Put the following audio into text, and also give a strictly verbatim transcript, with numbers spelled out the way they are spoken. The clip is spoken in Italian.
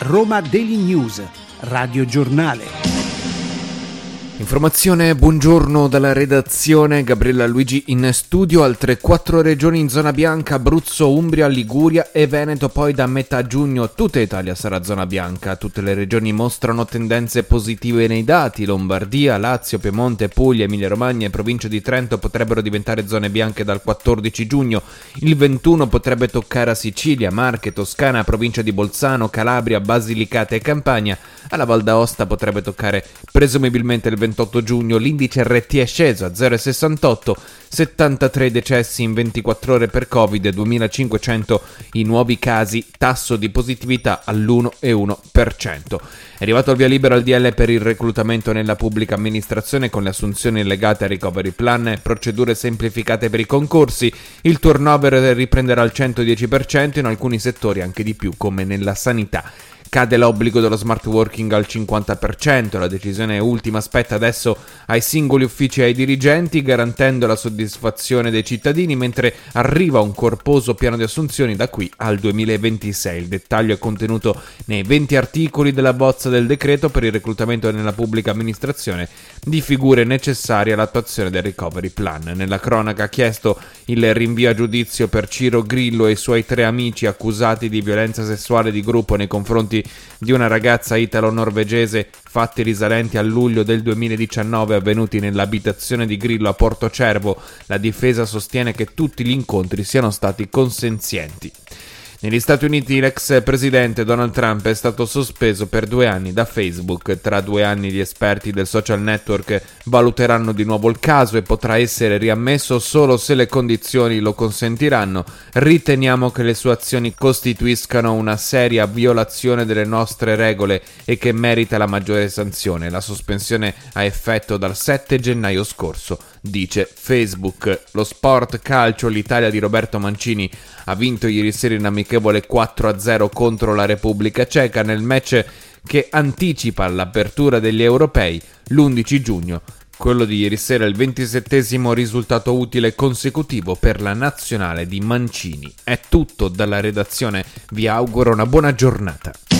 Roma Daily News, Radio Giornale. Informazione, buongiorno dalla redazione, Gabriella Luigi in studio. Altre quattro regioni in zona bianca: Abruzzo, Umbria, Liguria e Veneto. Poi da metà giugno tutta Italia sarà zona bianca. Tutte le regioni mostrano tendenze positive nei dati. Lombardia, Lazio, Piemonte, Puglia, Emilia Romagna e provincia di Trento potrebbero diventare zone bianche dal quattordici giugno. Il ventuno potrebbe toccare a Sicilia, Marche, Toscana, provincia di Bolzano, Calabria, Basilicata e Campania. Alla Val d'Aosta potrebbe toccare presumibilmente il ventotto giugno. L'indice R T è sceso a zero virgola sessantotto, settantatré decessi in ventiquattro ore per Covid, duemilacinquecento i nuovi casi, tasso di positività all'uno virgola uno per cento. È arrivato il via libera al D L per il reclutamento nella pubblica amministrazione con le assunzioni legate al recovery plan e procedure semplificate per i concorsi. Il turnover riprenderà al centodieci per cento, in alcuni settori anche di più, come nella sanità. Cade l'obbligo dello smart working al cinquanta per cento, la decisione ultima spetta adesso ai singoli uffici e ai dirigenti, garantendo la soddisfazione dei cittadini, mentre arriva un corposo piano di assunzioni da qui al duemilaventisei. Il dettaglio è contenuto nei venti articoli della bozza del decreto per il reclutamento nella pubblica amministrazione di figure necessarie all'attuazione del recovery plan. Nella cronaca ha chiesto il rinvio a giudizio per Ciro Grillo e i suoi tre amici accusati di violenza sessuale di gruppo nei confronti di una ragazza italo-norvegese, fatti risalenti a luglio del duemiladiciannove avvenuti nell'abitazione di Grillo a Portocervo. La difesa sostiene che tutti gli incontri siano stati consenzienti. Negli Stati Uniti l'ex presidente Donald Trump è stato sospeso per due anni da Facebook. Tra due anni gli esperti del social network valuteranno di nuovo il caso e potrà essere riammesso solo se le condizioni lo consentiranno. Riteniamo che le sue azioni costituiscano una seria violazione delle nostre regole e che merita la maggiore sanzione. La sospensione ha effetto dal sette gennaio scorso, dice Facebook. Lo sport calcio, l'Italia di Roberto Mancini ha vinto ieri sera in amichevole quattro a zero contro la Repubblica Ceca nel match che anticipa l'apertura degli europei l'undici giugno. Quello di ieri sera è il ventisettesimo risultato utile consecutivo per la nazionale di Mancini. È tutto dalla redazione, vi auguro una buona giornata.